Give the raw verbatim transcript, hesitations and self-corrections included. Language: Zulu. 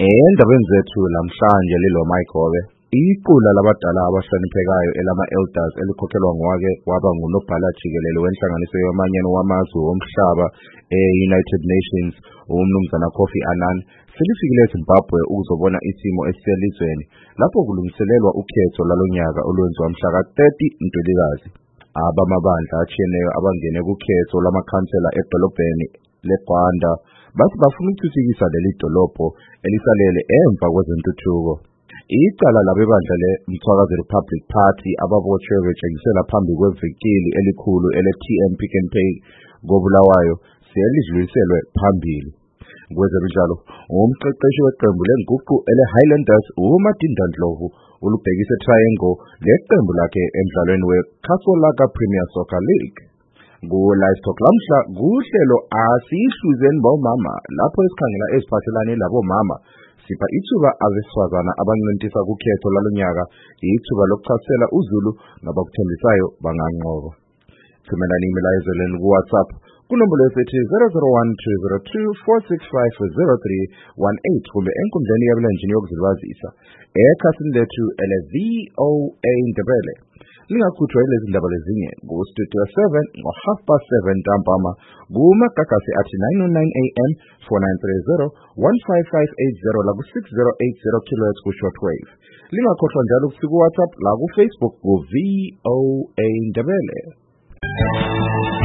Endabeni zethu lamhlanje lilo Mayigobe, iqula labadala abahloniphekayo elama-Elders elikhokhelwa ngowake waba ngunobhala jikelele wenhlanganiso yamanyano wamazwe womhlaba e-United Nations uMnumzana Kofi Annan selifikile eZimbabwe ukuzobona isimo esiselizweni lapho kulungiselelwa ukhetho lalonyaka olwenziwa mhla ka-thirty Ntulikazi. Abamabandla atshiyeneyo abangene kukhetho lamakhansela edolobheni leGwanda bathi bafuna ukuthuthukisa leli dolobho elisalele emva kwezentuthuko. Icala labebandla le-Mthwakazi Republic Party ababotshwe betshengisela phambi kwevikili elikhulu ele-T M Pick n Pay koBulawayo selidluliselwe phambili. Kwezemidlalo, umqeqeshi weqembu lenguqu ele-Highlanders uMadinda Ndlovu ulubhekise Triangle leqembu lakhe emdlalweni we-Casolaka Premier Soccer League. Ku-Livestock lamhla kuhlelo asihluzeni bomama lapho esikhangela eziphathelane labomama sipha ithuba abesifazana abancintisa kukhetho lalonyaka ithuba lokuchasela uZulu nabakuthembisayo banganqoba. Thumelani imilayezeleni ku-WhatsApp kunombolo yesithi zero zero one two zero two four six five zero three one eight kumbe enkundleni yabulenjini yokuzilibazisa ekhasini lethu ele-V O A Ndebele. Lingakhuthwa yilezi ndaba lezinye ku-Studio seven ngo-half past seven ntambama kumagagasi athi nine oh nine A M four nine three zero one five five eight zero la ku-six zero eight zero kilohertz ku-shortwave. Lingakhohlwa njalo kusiku WhatsApp la ku-Facebook ku-V O A Ndebele.